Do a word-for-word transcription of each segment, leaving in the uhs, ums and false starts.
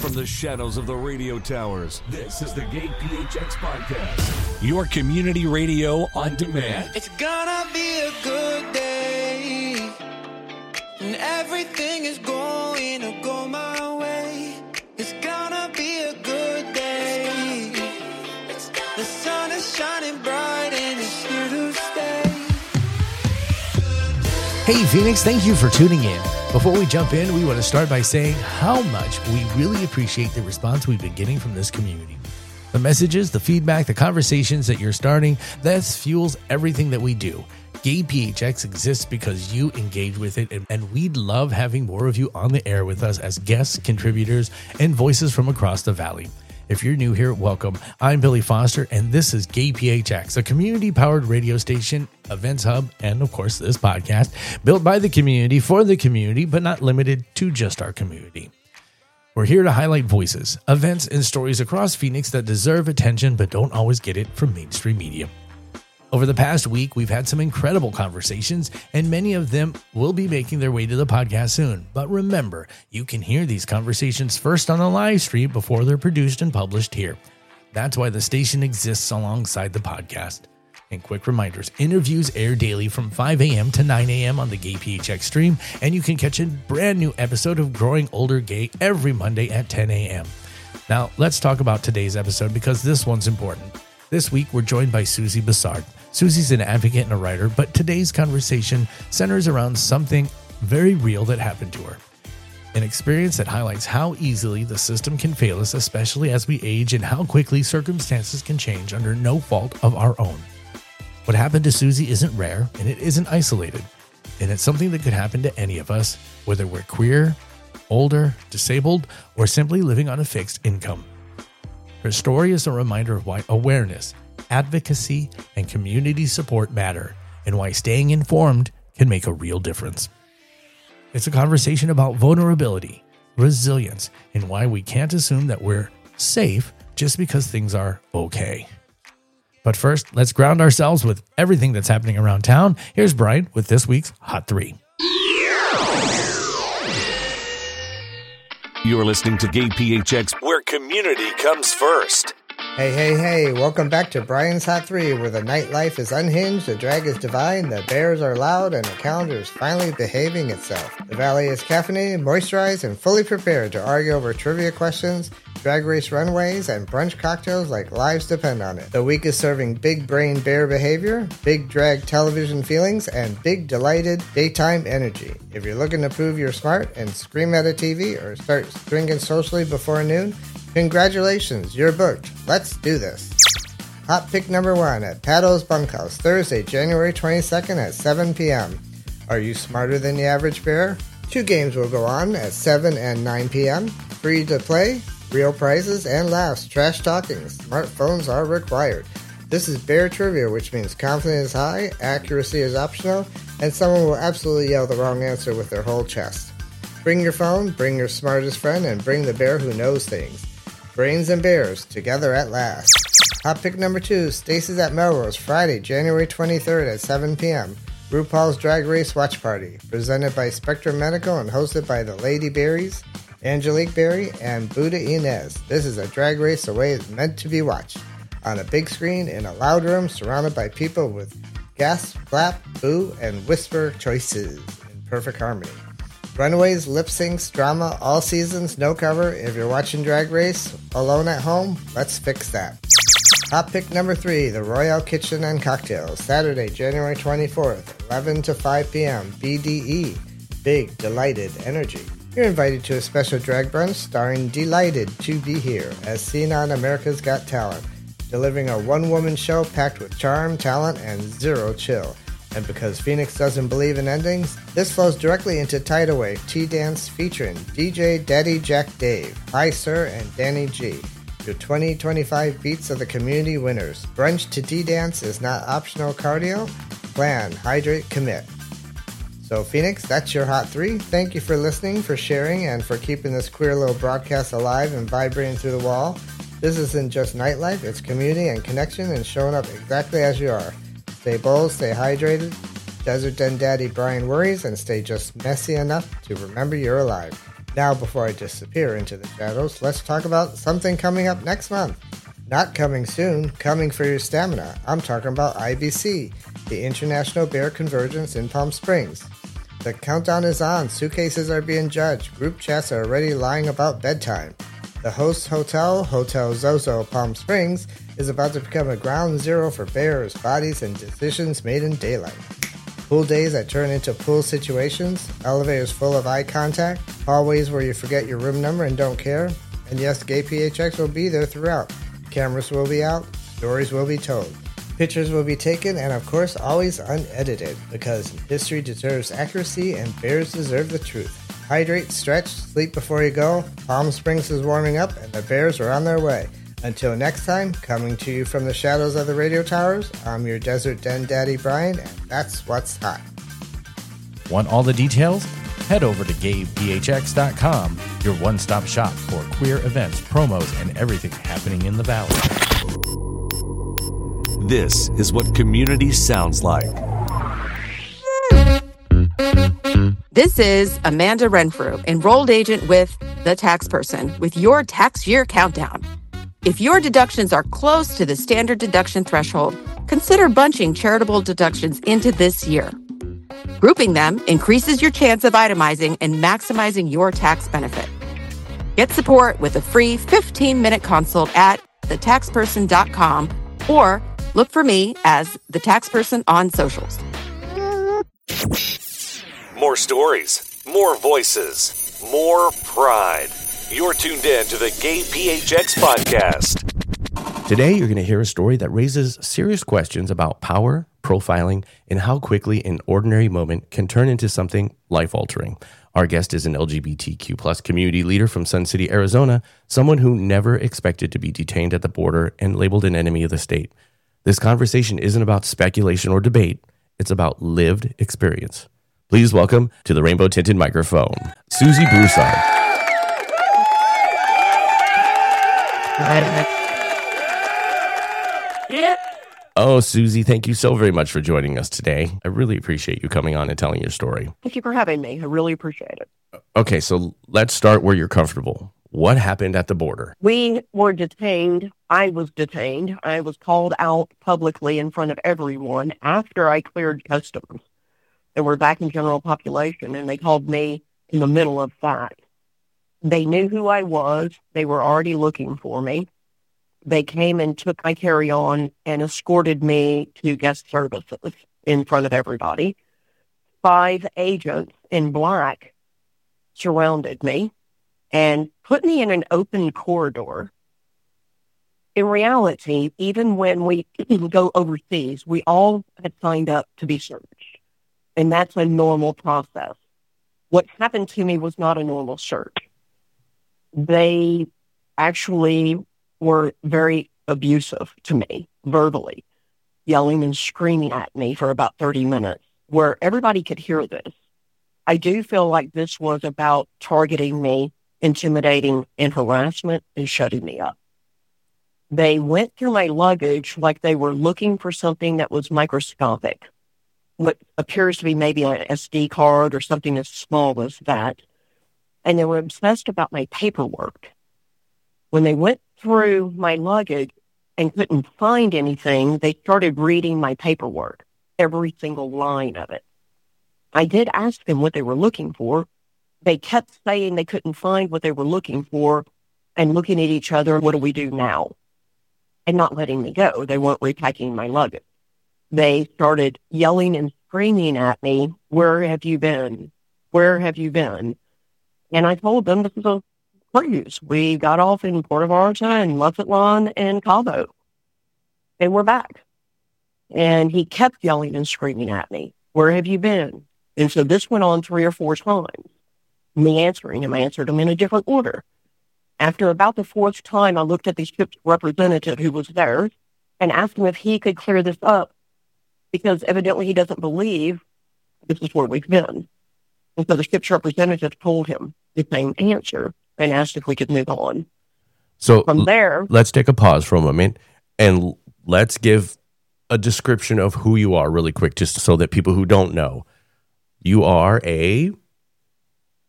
from the shadows of the radio towers. This is the Gay P H X Podcast, your community radio on demand. It's gonna be a good day, and everything is going to go my way. It's gonna be a good day. The sun is shining bright and it's here to stay. Hey Phoenix, thank you for tuning in. Before we jump in, we want to start by saying how much we really appreciate the response we've been getting from this community. The messages, the feedback, the conversations that you're starting, that fuels everything that we do. Gay P H X exists because you engage with it, and, and we'd love having more of you on the air with us as guests, contributors, and voices from across the valley. If you're new here, welcome. I'm Billy Foster, and this is Gay P H X, a community-powered radio station, events hub, and of course, this podcast, built by the community for the community, but not limited to just our community. We're here to highlight voices, events, and stories across Phoenix that deserve attention but don't always get it from mainstream media. Over the past week, we've had some incredible conversations, and many of them will be making their way to the podcast soon. But remember, you can hear these conversations first on the live stream before they're produced and published here. That's why the station exists alongside the podcast. And quick reminders, interviews air daily from five a.m. to nine a.m. on the Gay P H X stream, and you can catch a brand new episode of Growing Older Gay every Monday at ten a.m. Now, let's talk about today's episode because this one's important. This week, we're joined by Susie Bassard. Susie's an advocate and a writer, but today's conversation centers around something very real that happened to her. An experience that highlights how easily the system can fail us, especially as we age, and how quickly circumstances can change under no fault of our own. What happened to Susie isn't rare, and it isn't isolated. And it's something that could happen to any of us, whether we're queer, older, disabled, or simply living on a fixed income. Her story is a reminder of why awareness, advocacy, and community support matter, and why staying informed can make a real difference. It's a conversation about vulnerability, resilience, and why we can't assume that we're safe just because things are okay. But first, let's ground ourselves with everything that's happening around town. Here's Brian with this week's Hot three. You're listening to Gay P H X, where community comes first. Hey, hey, hey, welcome back to Brian's Hot three, where the nightlife is unhinged, the drag is divine, the bears are loud, and the calendar is finally behaving itself. The valley is caffeinated, moisturized, and fully prepared to argue over trivia questions, drag race runways, and brunch cocktails like lives depend on it. The week is serving big brain bear behavior, big drag television feelings, and big delighted daytime energy. If you're looking to prove you're smart and scream at a T V or start drinking socially before noon, congratulations, you're booked. Let's do this. Hot pick number one at Pato's Bunkhouse, Thursday, January twenty-second at seven p.m. Are you smarter than the average bear? Two games will go on at seven and nine p.m. Free to play, real prizes, and laughs, trash talking. Smartphones are required. This is bear trivia, which means confidence is high, accuracy is optional, and someone will absolutely yell the wrong answer with their whole chest. Bring your phone, bring your smartest friend, and bring the bear who knows things. Brains and bears, together at last. Hot pick number two, Stacy's at Melrose, Friday, January twenty-third at seven p.m. RuPaul's Drag Race Watch Party, presented by Spectrum Medical and hosted by the Lady Berries, Angelique Berry, and Buddha Inez. This is a drag race the way it's meant to be watched. On a big screen, in a loud room, surrounded by people with gasp, clap, boo, and whisper choices in perfect harmony. Runaways, lip syncs, drama, all seasons, no cover. If you're watching Drag Race alone at home, let's fix that. Hot pick number three, the Royale Kitchen and Cocktails, Saturday, January twenty-fourth, eleven to five p.m. B D E, Big Delighted Energy. You're invited to a special drag brunch starring Delighted to be here, as seen on America's Got Talent, delivering a one-woman show packed with charm, talent, and zero chill. And because Phoenix doesn't believe in endings, this flows directly into Tidal Wave T-Dance featuring D J Daddy Jack Dave, Hi Sir, and Danny G. Your twenty twenty-five Beats of the Community winners. Brunch to D-Dance is not optional cardio. Plan, hydrate, commit. So Phoenix, that's your Hot three. Thank you for listening, for sharing, and for keeping this queer little broadcast alive and vibrating through the wall. This isn't just nightlife, it's community and connection and showing up exactly as you are. Stay bold, stay hydrated, Desert Den Daddy Brian worries, and stay just messy enough to remember you're alive. Now, before I disappear into the shadows, let's talk about something coming up next month. Not coming soon, coming for your stamina. I'm talking about I B C, the International Bear Convergence in Palm Springs. The countdown is on, suitcases are being judged, group chats are already lying about bedtime. The host hotel, Hotel Zozo Palm Springs, is about to become a ground zero for bears, bodies, and decisions made in daylight. Pool days that turn into pool situations, elevators full of eye contact, hallways where you forget your room number and don't care, and yes, Gay P H X will be there throughout. Cameras will be out, stories will be told, pictures will be taken, and of course always unedited, because history deserves accuracy and bears deserve the truth. Hydrate, stretch, sleep before you go. Palm Springs is warming up and the bears are on their way. Until next time, coming to you from the shadows of the radio towers, I'm your Desert Den Daddy Brian, and that's what's hot. Want all the details? Head over to gay p h x dot com, your one-stop shop for queer events, promos, and everything happening in the Valley. This is what community sounds like. This is Amanda Renfrew, enrolled agent with The Tax Person, with your tax year countdown. If your deductions are close to the standard deduction threshold, consider bunching charitable deductions into this year. Grouping them increases your chance of itemizing and maximizing your tax benefit. Get support with a free fifteen-minute consult at the tax person dot com or look for me as The Tax Person on socials. More stories, more voices, more pride. You're tuned in to the Gay P H X podcast. Today, you're going to hear a story that raises serious questions about power, profiling, and how quickly an ordinary moment can turn into something life-altering. Our guest is an L G B T Q plus community leader from Sun City, Arizona, someone who never expected to be detained at the border and labeled an enemy of the state. This conversation isn't about speculation or debate. It's about lived experience. Please welcome to the rainbow-tinted microphone, Susie Broussard. Oh, Susie, thank you so very much for joining us today. I really appreciate you coming on and telling your story. Thank you for having me. I really appreciate it. Okay, so let's start where you're comfortable. What happened at the border? We were detained. I was detained. I was called out publicly in front of everyone after I cleared customs. And we're back in general population, and they called me in the middle of that. They knew who I was. They were already looking for me. They came and took my carry-on and escorted me to guest services in front of everybody. Five agents in black surrounded me and put me in an open corridor. In reality, even when we go overseas, we all had signed up to be searched. And that's a normal process. What happened to me was not a normal search. They actually were very abusive to me, verbally, yelling and screaming at me for about thirty minutes, where everybody could hear this. I do feel like this was about targeting me, intimidating, and harassment, and shutting me up. They went through my luggage like they were looking for something that was microscopic, what appears to be maybe an S D card or something as small as that. And they were obsessed about my paperwork. When they went through my luggage and couldn't find anything, they started reading my paperwork, every single line of it. I did ask them what they were looking for. They kept saying they couldn't find what they were looking for and looking at each other, what do we do now? And not letting me go. They weren't repacking my luggage. They started yelling and screaming at me, where have you been? Where have you been? And I told them this is a cruise. We got off in Puerto Vallarta and Mazatlan and Cabo. And we're back. And he kept yelling and screaming at me, where have you been? And so this went on three or four times. Me answering him, I answered him in a different order. After about the fourth time, I looked at the ship's representative who was there and asked him if he could clear this up, because evidently he doesn't believe this is where we've been. And so the ship's representative told him the same answer and asked if we could move on. So from there, let's take a pause for a moment and let's give a description of who you are really quick, just so that people who don't know, you are a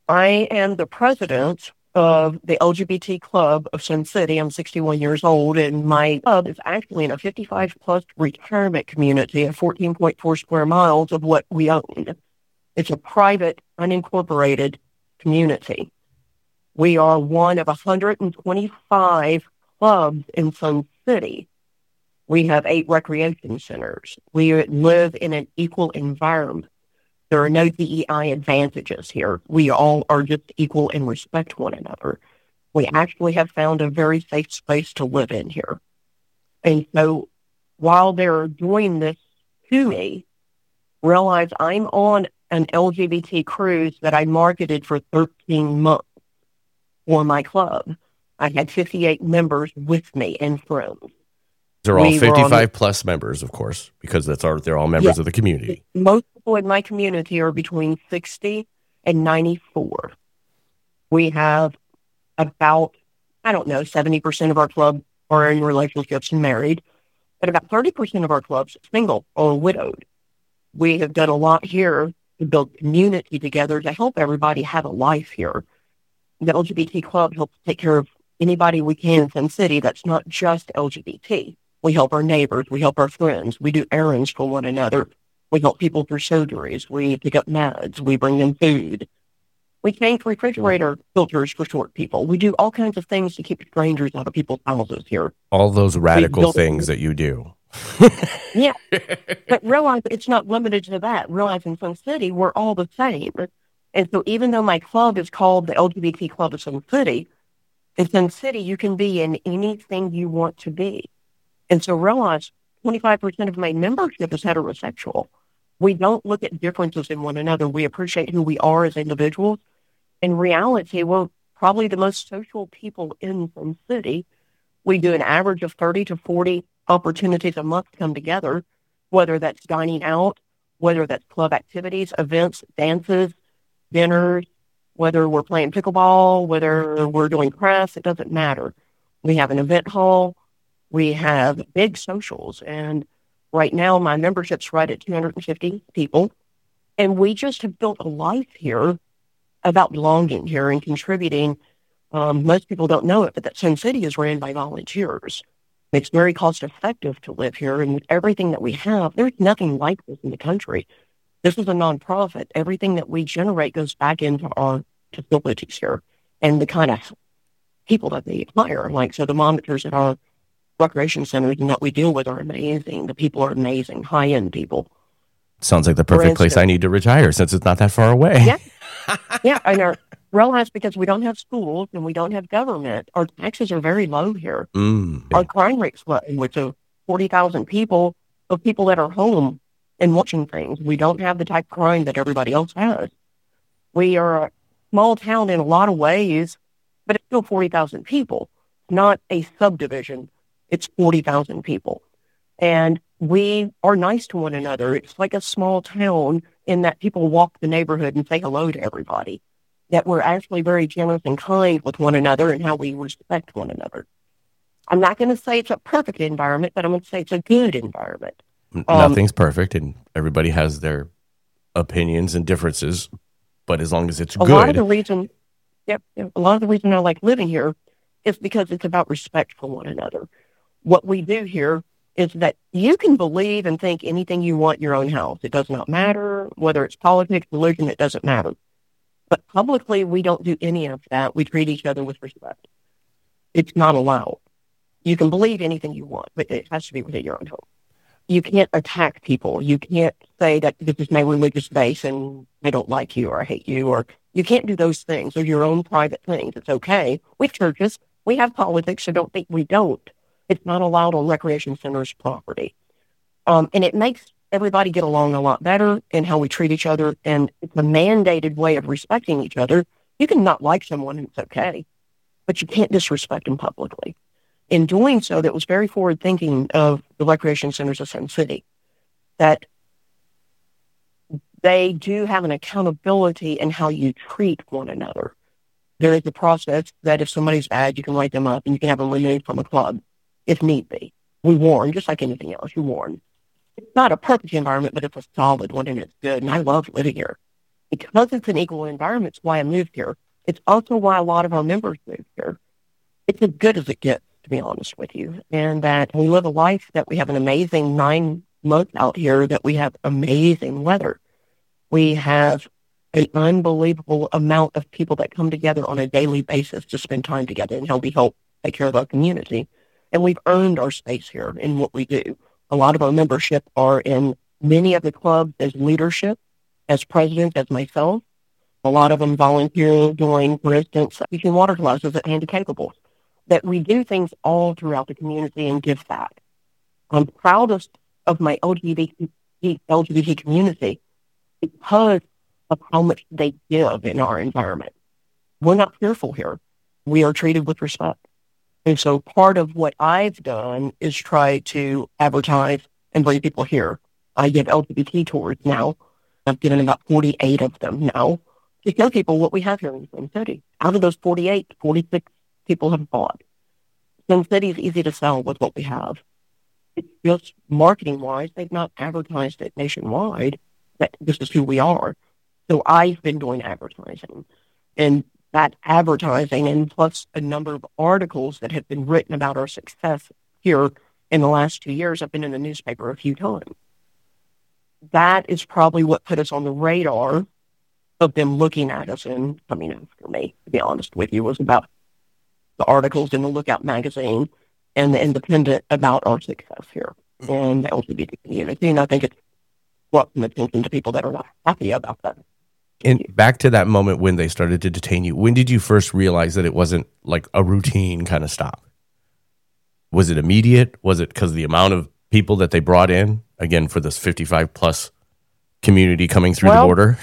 I am the president of the L G B T Club of Sun City. I'm sixty-one years old, and my club is actually in a fifty-five plus retirement community of fourteen point four square miles of what we own. It's a private, unincorporated community. We are one of one hundred twenty-five clubs in Sun City. We have eight recreation centers. We live in an equal environment. There are no D E I advantages here. We all are just equal and respect one another. We actually have found a very safe space to live in here. And so while they're doing this to me, realize I'm on an L G B T cruise that I marketed for thirteen months for my club. I had fifty-eight members with me and friends. They're all We were on fifty-five plus members, of course, because that's our, they're all members Yeah. of the community. Most people in my community are between sixty and ninety-four. We have about, I don't know, seventy percent of our club are in relationships and married, but about thirty percent of our clubs are single or widowed. We have done a lot here to build community together to help everybody have a life here. The L G B T Club helps take care of anybody we can in Sun City that's not just L G B T. We help our neighbors. We help our friends. We do errands for one another. We help people through surgeries. We pick up meds. We bring them food. We change refrigerator filters for short people. We do all kinds of things to keep strangers out of people's houses here. All those radical built- things that you do. Yeah. But realize it's not limited to that. Realize in Sun City, we're all the same. And so even though my club is called the L G B T Club of Sun City, in Sun City, you can be in anything you want to be. And so realize twenty-five percent of my membership is heterosexual. We don't look at differences in one another. We appreciate who we are as individuals. In reality, we're probably the most social people in Sun City. We do an average of thirty to forty opportunities a month to come together, whether that's dining out, whether that's club activities, events, dances, dinners, whether we're playing pickleball, whether we're doing crafts, it doesn't matter. We have an event hall. We have big socials. And right now, my membership's right at two hundred fifty people. And we just have built a life here about belonging here and contributing. Um, most people don't know it, but that Sun City is ran by volunteers. It's very cost effective to live here. And with everything that we have, there's nothing like this in the country. This is a nonprofit. Everything that we generate goes back into our facilities here and the kind of people that they hire. Like, so the monitors at our recreation centers and that we deal with are amazing. The people are amazing, high-end people. Sounds like the perfect place I need to retire since it's not that far away. Yeah. Yeah, and our, realize because we don't have schools and we don't have government, our taxes are very low here. Mm. Our crime rate's low, with uh, forty thousand people of people that are home and watching things. We don't have the type of crime that everybody else has. We are a small town in a lot of ways, but it's still forty thousand people, not a subdivision. It's forty thousand people. And we are nice to one another. It's like a small town in that people walk the neighborhood and say hello to everybody. That we're actually very generous and kind with one another and how we respect one another. I'm not going to say it's a perfect environment, but I'm going to say it's a good environment. N- Um, Nothing's perfect, and everybody has their opinions and differences. But as long as it's A lot of the good, reason, yep, yep, a lot of the reason I like living here is because it's about respect for one another. What we do here is that you can believe and think anything you want in your own house. It does not matter whether it's politics, religion, it doesn't matter. But publicly, we don't do any of that. We treat each other with respect. It's not allowed. You can believe anything you want, but it has to be within your own home. You can't attack people. You can't say that this is my religious base and I don't like you or I hate you, or you can't do those things. They're your own private things. It's okay. We have churches. We have politics, so don't think we don't. It's not allowed on recreation centers' property. Um, and it makes everybody get along a lot better in how we treat each other, and it's a mandated way of respecting each other. You can not like someone, and it's okay, but you can't disrespect them publicly. In doing so, that was very forward-thinking of the recreation centers of Sun City, that they do have an accountability in how you treat one another. There is a process that if somebody's bad, you can write them up and you can have them removed from a club if need be. We warn, just like anything else, you warn. It's not a perfect environment, but it's a solid one and it's good. And I love living here. Because it's an equal environment, it's why I moved here. It's also why a lot of our members moved here. It's as good as it gets, to be honest with you. And that we live a life that we have an amazing nine months out here, that we have amazing weather. We have an unbelievable amount of people that come together on a daily basis to spend time together and help we help take care of our community. And we've earned our space here in what we do. A lot of our membership are in many of the clubs as leadership, as president, as myself. A lot of them volunteer doing, for instance, teaching water classes at Handy Capable. That we do things all throughout the community and give back. I'm proudest of my L G B T, L G B T community because of how much they give in our environment. We're not fearful here. We are treated with respect. And so part of what I've done is try to advertise and bring people here. I give L G B T tours now. I've given about forty-eight of them now to show people what we have here in the Twin City. Out of those forty-eight, forty-six people have bought. Twin City is easy to sell with what we have. It's just marketing-wise, they've not advertised it nationwide that this is who we are. So I've been doing advertising. And that advertising, and plus a number of articles that have been written about our success here in the last two years, I've been in the newspaper a few times. That is probably what put us on the radar of them looking at us and coming after me, to be honest with you, was about the articles in the Lookout magazine and the Independent about our success here and the L G B T community. And I think it's brought some attention to people that are not happy about that. And back to that moment when they started to detain you, when did you first realize that it wasn't like a routine kind of stop? Was it immediate? Was it because of the amount of people that they brought in, again, for this fifty-five plus community coming through well, the border?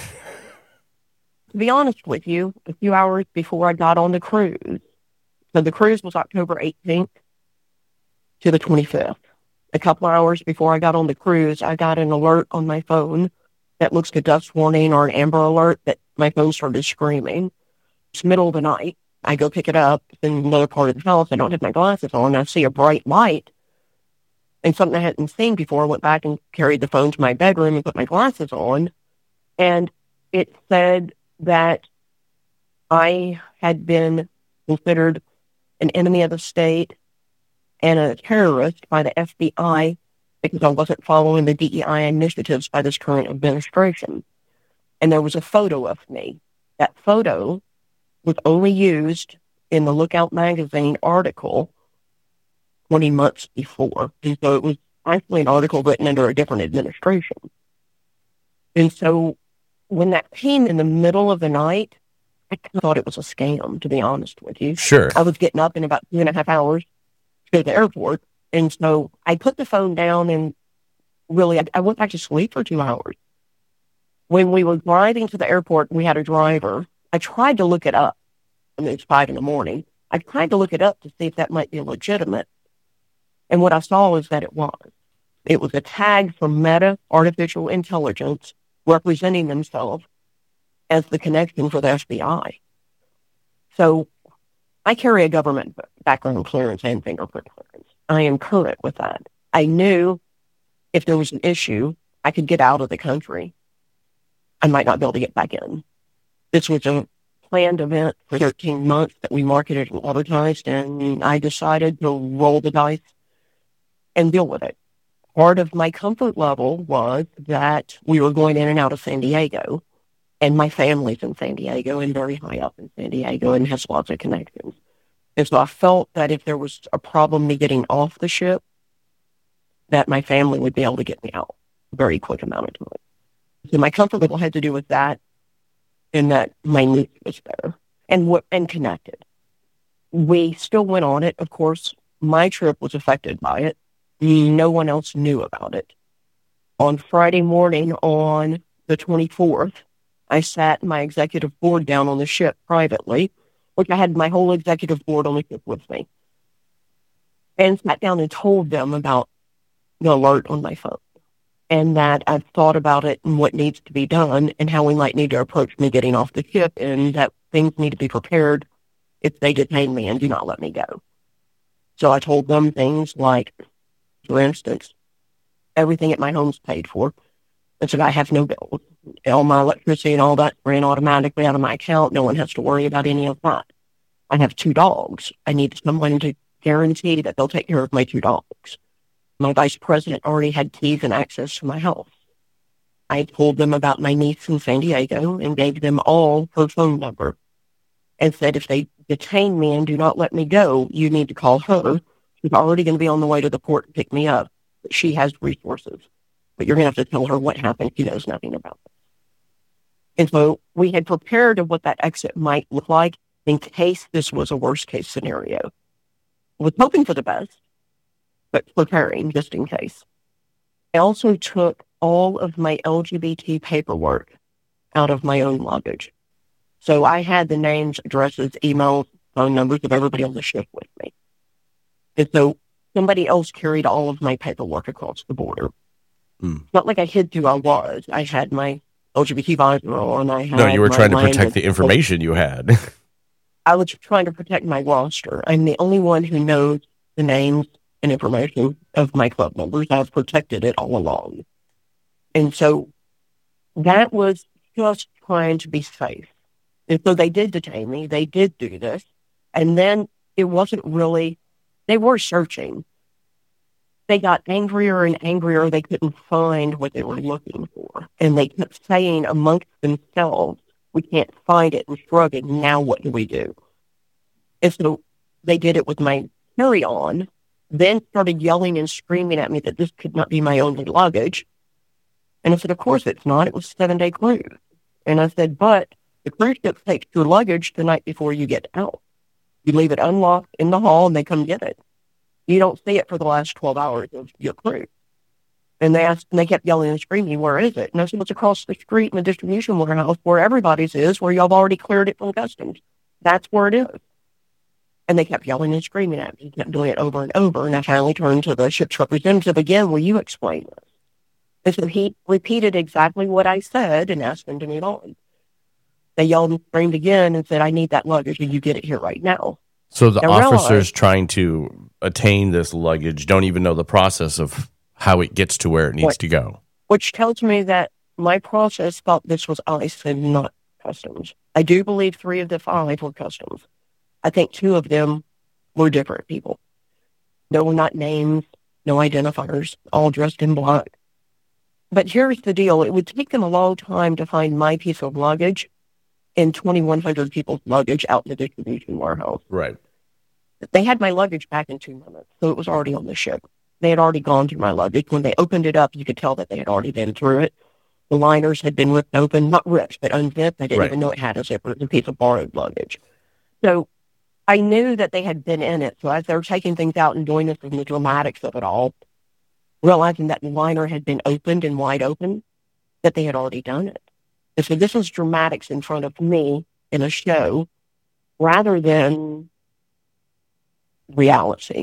To be honest with you, a few hours before I got on the cruise, so the cruise was October eighteenth to the twenty-fifth. A couple of hours before I got on the cruise, I got an alert on my phone that looks a dust warning or an amber alert that my phone started screaming. It's the middle of the night. I go pick it up in another part of the house. I don't have my glasses on. I see a bright light and something I hadn't seen before. I went back and carried the phone to my bedroom and put my glasses on. And it said that I had been considered an enemy of the state and a terrorist by the F B I because I wasn't following the D E I initiatives by this current administration. And there was a photo of me. That photo was only used in the Lookout magazine article twenty months before. And so it was actually an article written under a different administration. And so when that came in the middle of the night, I thought it was a scam, to be honest with you. Sure. I was getting up in about two and a half hours to go to the airport. And so I put the phone down and really, I, I went back to sleep for two hours. When we were driving to the airport, we had a driver. I tried to look it up. I mean, it's five in the morning. I tried to look it up to see if that might be legitimate. And what I saw was that it was. It was a tag from Meta Artificial Intelligence representing themselves as the connection for the F B I. So I carry a government background clearance and fingerprint clearance. I am current with that. I knew if there was an issue, I could get out of the country. I might not be able to get back in. This was a planned event for thirteen months that we marketed and advertised, and I decided to roll the dice and deal with it. Part of my comfort level was that we were going in and out of San Diego, and my family's in San Diego and very high up in San Diego and has lots of connections. And so I felt that if there was a problem me getting off the ship, that my family would be able to get me out a very quick amount of time. So my comfort level had to do with that, and that my niece was there and w- and connected. We still went on it. Of course, my trip was affected by it. No one else knew about it. On Friday morning, on the twenty-fourth, I sat my executive board down on the ship privately, which I had my whole executive board on the ship with me, and sat down and told them about the alert on my phone, and that I've thought about it and what needs to be done and how we might need to approach me getting off the ship, and that things need to be prepared if they detain me and do not let me go. So I told them things like, for instance, everything at my home's paid for. And said, I have no bills. all my electricity and all that ran automatically out of my account. No one has to worry about any of that. I have two dogs. I need someone to guarantee that they'll take care of my two dogs. My vice president already had keys and access to my house. I told them about my niece in San Diego and gave them all her phone number and said, if they detain me and do not let me go, you need to call her. She's already going to be on the way to the port to pick me up. But she has resources. But you're going to have to tell her what happened. She knows nothing about this. And so we had prepared of what that exit might look like in case this was a worst-case scenario. I was hoping for the best, but preparing just in case. I also took all of my L G B T paperwork out of my own luggage. So I had the names, addresses, emails, phone numbers of everybody on the ship with me. And so somebody else carried all of my paperwork across the border. Mm. It's not like I hid who I was. I had my L G B T visor on. I had no, you were my, trying to my protect the information you had. I was trying to protect my roster. I'm the only one who knows the names and information of my club members. I've protected it all along. And so that was just trying to be safe. And so they did detain me. They did do this. And then it wasn't really, they were searching. They got angrier and angrier. They couldn't find what they were looking for. And they kept saying amongst themselves, we can't find it, and shrugging, now what do we do? And so they did it with my carry-on, then started yelling and screaming at me that this could not be my only luggage. And I said, of course it's not. It was a seven-day cruise. And I said, but the cruise ship takes your luggage the night before you get out. You leave it unlocked in the hall, and they come get it. You don't see it for the last twelve hours of your cruise. And they asked, and they kept yelling and screaming, where is it? And I said, it's across the street in the distribution warehouse where everybody's is, where y'all have already cleared it from customs. That's where it is. And they kept yelling and screaming at me, kept doing it over and over. And I finally turned to the ship's representative again, will you explain this? And so he repeated exactly what I said and asked them to move on. They yelled and screamed again and said, I need that luggage and you get it here right now. So the now officers realize, trying to attain this luggage don't even know the process of how it gets to where it needs what, to go. Which tells me that my process thought this was ICE and not customs. I do believe three of the five were customs. I think two of them were different people. No, not names, no identifiers, all dressed in black. But here's the deal. It would take them a long time to find my piece of luggage and twenty-one hundred people's luggage out in the distribution warehouse. Right. They had my luggage back in two minutes, so it was already on the ship. They had already gone through my luggage. When they opened it up, you could tell that they had already been through it. The liners had been ripped open, not ripped, but unzipped. They didn't right. even know it had a zipper. It was a piece of borrowed luggage. So I knew that they had been in it. So as they were taking things out and doing this in the dramatics of it all, realizing that the liner had been opened and wide open, that they had already done it. And so this was dramatics in front of me in a show rather than reality.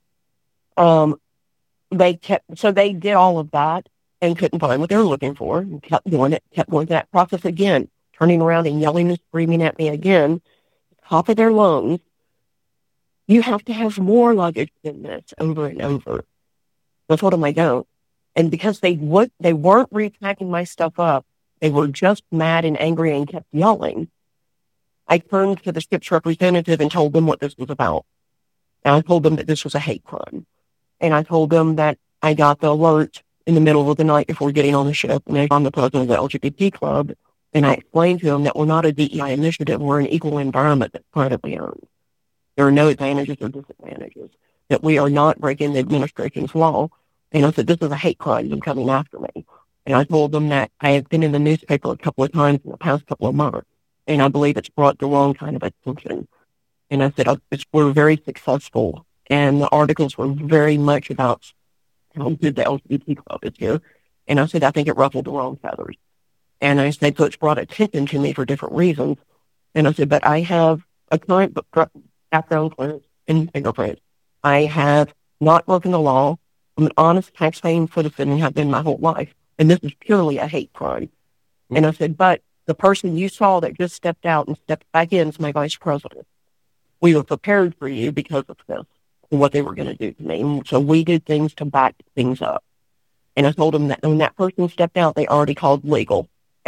Um, they kept, so they did all of that and couldn't find what they were looking for and kept doing it, kept going through that process again, turning around and yelling and screaming at me again, top of their lungs. You have to have more luggage than this over and over. I told them I don't. And because they would, they weren't repacking my stuff up, they were just mad and angry and kept yelling. I turned to the ship's representative and told them what this was about. And I told them that this was a hate crime. And I told them that I got the alert in the middle of the night before getting on the ship, and I'm the president of the L G B T club. And I explained to them that we're not a D E I initiative. We're an equal environment that's privately owned. There are no advantages or disadvantages. That we are not breaking the administration's law. And I said, this is a hate crime. Them coming after me. And I told them that I have been in the newspaper a couple of times in the past couple of months. And I believe it's brought the wrong kind of attention. And I said, oh, it's, we're very successful. And the articles were very much about how good the L G B T club is here. And I said, I think it ruffled the wrong feathers. And I said, so it's brought attention to me for different reasons. And I said, but I have a current background clearance and fingerprint. I have not broken the law. I'm an honest tax-paying citizen and have been my whole life. And this is purely a hate crime. Mm-hmm. And I said, but the person you saw that just stepped out and stepped back in is my vice president. We were prepared for you because of this and what they were going to do to me. And so we did things to back things up. And I told them that when that person stepped out, they already called legal.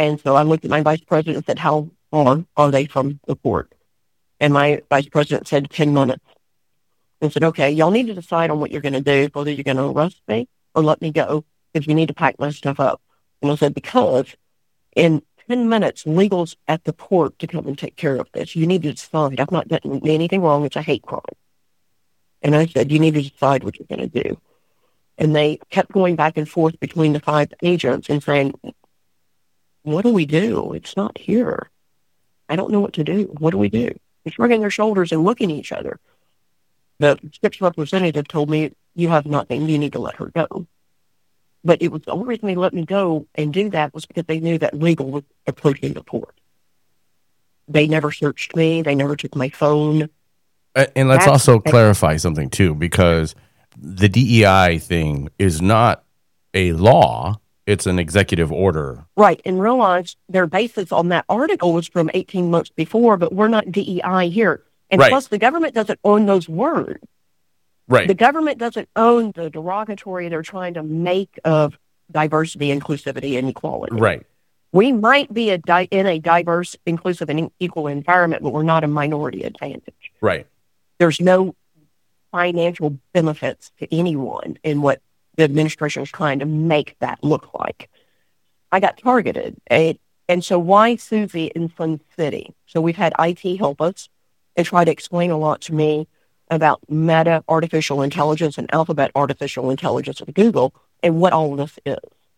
And so I looked at my vice president and said, how far are they from the court? And my vice president said ten minutes. And said, okay, y'all need to decide on what you're going to do, whether you're going to arrest me or let me go, because you need to pack my stuff up. And I said, because in ten minutes, legal's at the court to come and take care of this. You need to decide. I've not done anything wrong. It's a hate crime. And I said, you need to decide what you're going to do. And they kept going back and forth between the five agents and saying, what do we do? It's not here. I don't know what to do. What do we do? They're shrugging their shoulders and looking at each other. The sixth representative told me, you have nothing. You need to let her go. But it was the only reason they let me go and do that was because they knew that legal was approaching the court. They never searched me. They never took my phone. Uh, and let's That's- also clarify something, too, because the D E I thing is not a law. It's an executive order. Right, and realize their basis on that article was from eighteen months before, but we're not D E I here. And Right. plus, the government doesn't own those words. Right. The government doesn't own the derogatory they're trying to make of diversity, inclusivity, and equality. Right. We might be a di- in a diverse, inclusive, and equal environment, but we're not a minority advantage. Right. There's no financial benefits to anyone in what the administration is trying to make that look like. I got targeted. And, and so why Susie in Sun City? So we've had I T help us and try to explain a lot to me about Meta artificial intelligence and Alphabet artificial intelligence at Google and what all of this is.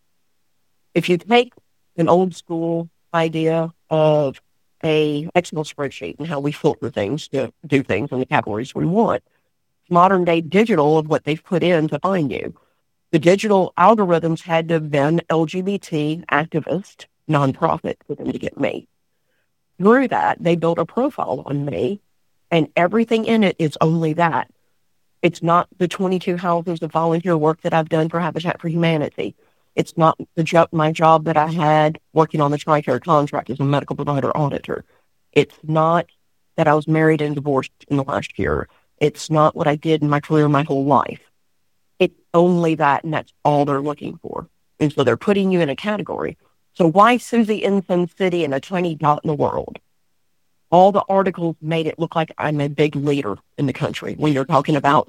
If you take an old school idea of a Excel spreadsheet and how we filter things to do things in the categories we want, modern day digital of what they've put in to find you. The digital algorithms had to have been L G B T activist, nonprofit for them to get me. Through that, they built a profile on me, and everything in it is only that. It's not the twenty-two houses of volunteer work that I've done for Habitat for Humanity. It's not the job, my job that I had working on the TRICARE contract as a medical provider auditor. It's not that I was married and divorced in the last year. It's not what I did in my career my whole life. It's only that, and that's all they're looking for. And so they're putting you in a category. So why Susie in Sun City and a tiny dot in the world? All the articles made it look like I'm a big leader in the country when you're talking about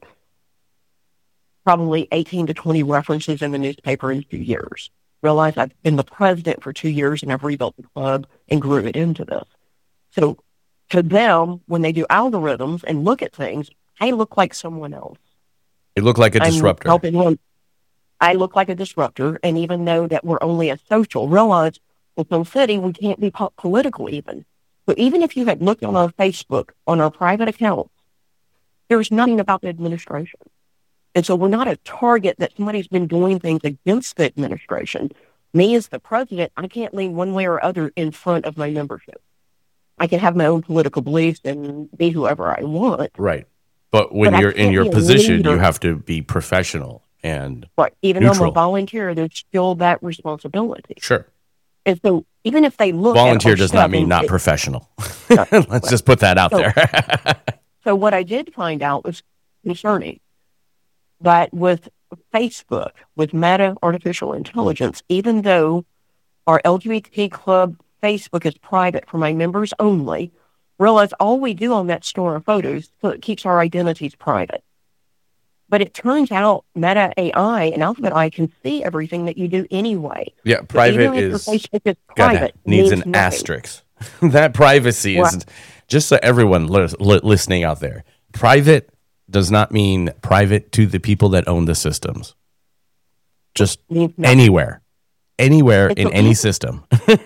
probably eighteen to twenty references in the newspaper in two years. Realize I've been the president for two years and I've rebuilt the club and grew it into this. So to them, when they do algorithms and look at things, I look like someone else. It looked like a I'm disruptor. helping one. I look like a disruptor, and even though that we're only a social, realize with Sun City, we can't be po- political even. But even if you had looked on our Facebook, on our private accounts, there's nothing about the administration. And so we're not a target that somebody's been doing things against the administration. Me as the president, I can't lean one way or other in front of my membership. I can have my own political beliefs and be whoever I want. Right. But when But I you're in can't your be a position, leader. you have to be professional and But even though I'm neutral. a volunteer, there's still that responsibility. Sure. And so even if they look Volunteer at our does not stuff mean and not it- professional. No, Let's right. just put that out So- there. So what I did find out was concerning that with Facebook, with Meta artificial intelligence, even though our L G B T club Facebook is private for my members only, realize all we do on that store are photos, so it keeps our identities private. But it turns out Meta A I and Alphabet I can see everything that you do anyway. Yeah, So private even if your is Facebook is gotta- private, needs means an nothing. asterisk. That privacy is Right. just so everyone li- li- listening out there. Private does not mean private to the people that own the systems. Just Means nothing. anywhere, anywhere It's in a- any system.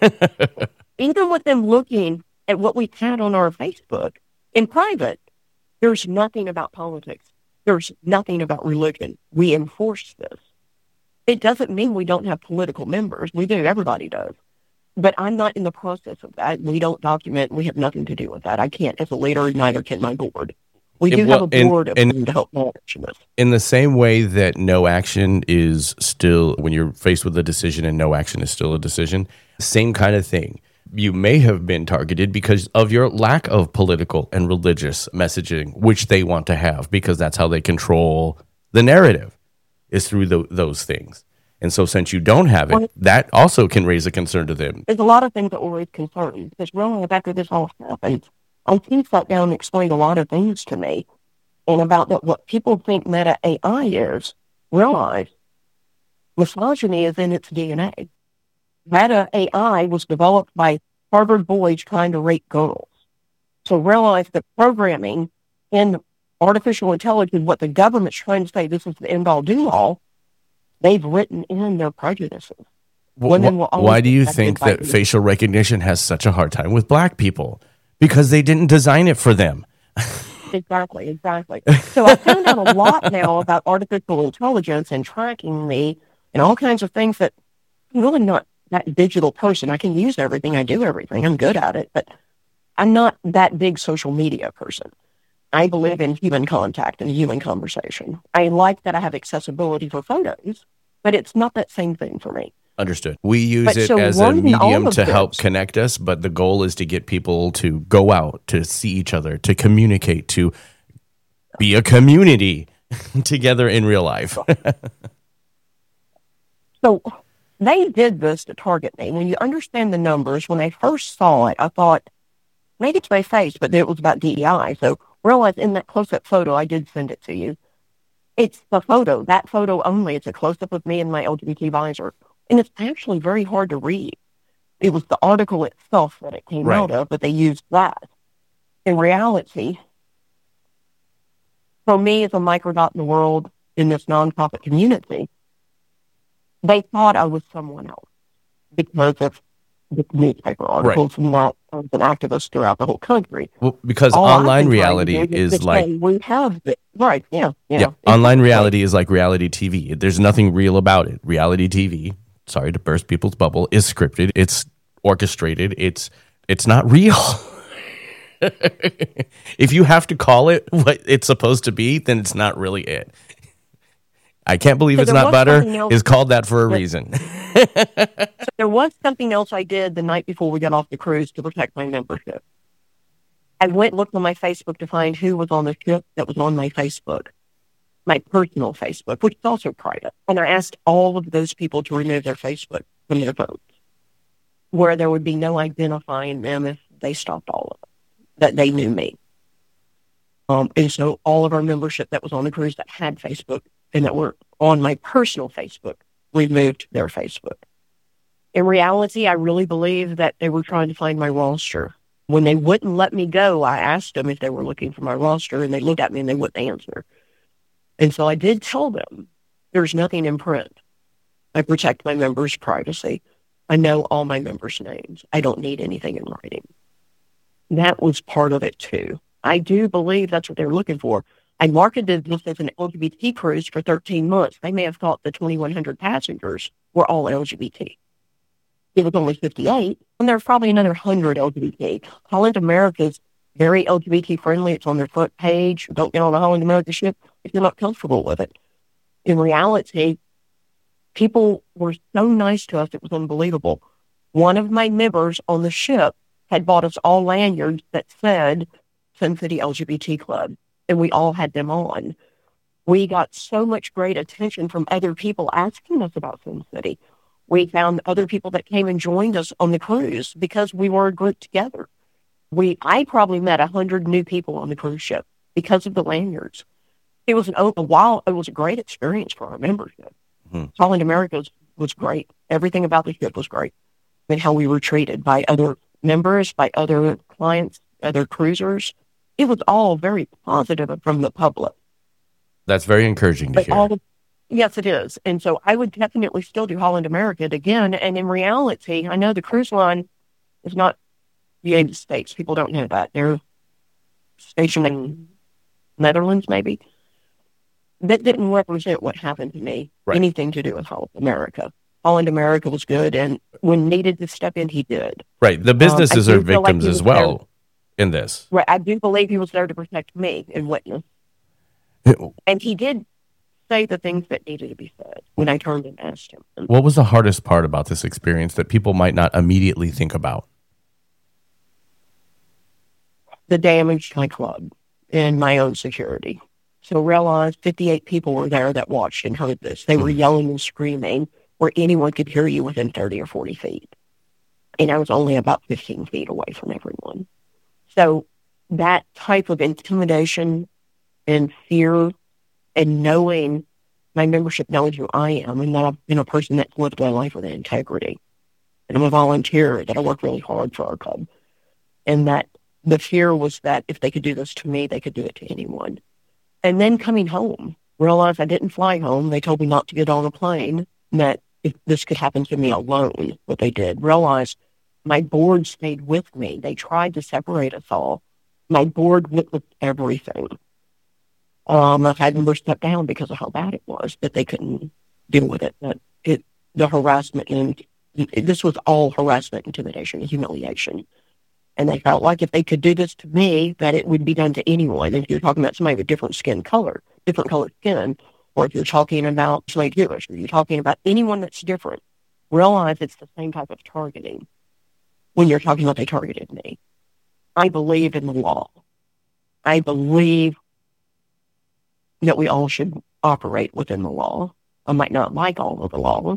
Even with them looking at what we had on our Facebook in private, there's nothing about politics. There's nothing about religion. We enforce this. It doesn't mean we don't have political members. We do. Everybody does. But I'm not in the process of that. We don't document. We have nothing to do with that. I can't as a leader, neither can my board. We It- do well, have a and- board of and- people to help manage this. In the same way that no action is still, when you're faced with a decision and no action is still a decision, same kind of thing. You may have been targeted because of your lack of political and religious messaging, which they want to have, because that's how they control the narrative, is through tho- those things. And so since you don't have it, Well, that also can raise a concern to them. there's a lot of things that will raise concern because really after this all happened, I T sat down and explained a lot of things to me and about that what people think Meta A I is. Realize misogyny is in its D N A. Meta A I was developed by Harvard boys trying to rape girls. So realize that programming in artificial intelligence, what the government's trying to say, this is the end-all, do-all, they've written in their prejudices. Women will Wh- always Why do be you affected think by that these. facial recognition has such a hard time with black people? Because they didn't design it for them. Exactly, exactly. So I found out a lot now about artificial intelligence and tracking me and all kinds of things that I'm really not that digital person. I can use everything. I do everything. I'm good at it, but I'm not that big social media person. I believe in human contact and human conversation. I like that I have accessibility for photos, but it's not that same thing for me. Understood. We use But it so as a learning all medium of to help this- connect us, but the goal is to get people to go out, to see each other, to communicate, to be a community together in real life. So they did this to target me. When you understand the numbers, when I first saw it, I thought, maybe it's my face, but it was about D E I. So realize in that close-up photo, I did send it to you. It's the photo, that photo only. It's a close-up of me and my L G B T visor. And it's actually very hard to read. It was the article itself that it came Right. out of, but they used that. In reality, for me as a microdot in the world in this nonprofit community, they thought I was someone else because of the newspaper articles and that I was an activist throughout the whole country. Well, because All I've online been trying to reality do is to like, say we have it. Right, yeah, yeah. yeah, Exactly. online reality is like reality T V. There's nothing real about it. Reality T V, sorry to burst people's bubble, is scripted. It's orchestrated. It's it's not real. If you have to call it what it's supposed to be, then it's not really it. I can't believe So it's there not was butter something else- is called that for a Yeah. reason. So there was something else I did the night before we got off the cruise to protect my membership. I went and looked on my Facebook to find who was on the ship that was on my Facebook, my personal Facebook, which is also private. And I asked all of those people to remove their Facebook from their phones, where there would be no identifying them if they stopped all of it, that they knew me. Um, and so all of our membership that was on the cruise that had Facebook and that were on my personal Facebook removed their Facebook. In reality, I really believe that they were trying to find my roster. When they wouldn't let me go, I asked them if they were looking for my roster, and they looked at me and they wouldn't answer. And so I did tell them, there's nothing in print. I protect my members' privacy. I know all my members' names. I don't need anything in writing. That was part of it, too. I do believe that's what they were looking for. I marketed this as an L G B T cruise for thirteen months. They may have thought the twenty-one hundred passengers were all L G B T. It was only fifty-eight, and there's probably another one hundred L G B T. Holland America's very L G B T friendly. It's on their foot page. Don't get on the Holland America ship if you're not comfortable with it. In reality, people were so nice to us, it was unbelievable. One of my members on the ship had bought us all lanyards that said Sin City L G B T Club, and we all had them on. We got so much great attention from other people asking us about Sin City. We found other people that came and joined us on the cruise because we were a group together. We, I probably met a hundred new people on the cruise ship because of the lanyards. It was an a while. It was a great experience for our membership. Hmm. Holland America was, was great. Everything about the ship was great, and how we were treated by other members, by other clients, other cruisers. It was all very positive from the public. That's very encouraging to But hear. all the, yes, it is. And so I would definitely still do Holland America again. And in reality, I know the cruise line is not the United States. People don't know that. They're stationed in Netherlands, maybe. That didn't represent what happened to me, Right. anything to do with Holland America. Holland America was good, and when needed to step in, he did. Right. The businesses Um, I are do feel like victims he as was well in this. Right, I do believe he was there to protect me and witness. And he did say the things that needed to be said when I turned and asked him. And What was the hardest part about this experience that people might not immediately think about? the damage to my club and my own security. So realize fifty-eight people were there that watched and heard this. They were yelling and screaming. where anyone could hear you within thirty or forty feet. And I was only about fifteen feet away from everyone. So that type of intimidation and fear and knowing my membership knowing who I am and that I've been a person that's lived my life with integrity. And I'm a volunteer, that I work really hard for our club. And that the fear was that if they could do this to me, they could do it to anyone. And then coming home, realized I didn't fly home. They told me not to get on a plane, and that if this could happen to me alone, what they did. Realized my board stayed with me. They tried to separate us all. My board witnessed everything. Um, I've had members step down because of how bad it was, that they couldn't deal with it. That it, the harassment, and it, this was all harassment, intimidation, and humiliation. And they felt like if they could do this to me, that it would be done to anyone. And if you're talking about somebody with different skin color, different colored skin, or if you're talking about somebody Jewish, or you're talking about anyone that's different, realize it's the same type of targeting when you're talking about they targeted me. I believe in the law. I believe that we all should operate within the law. I might not like all of the laws,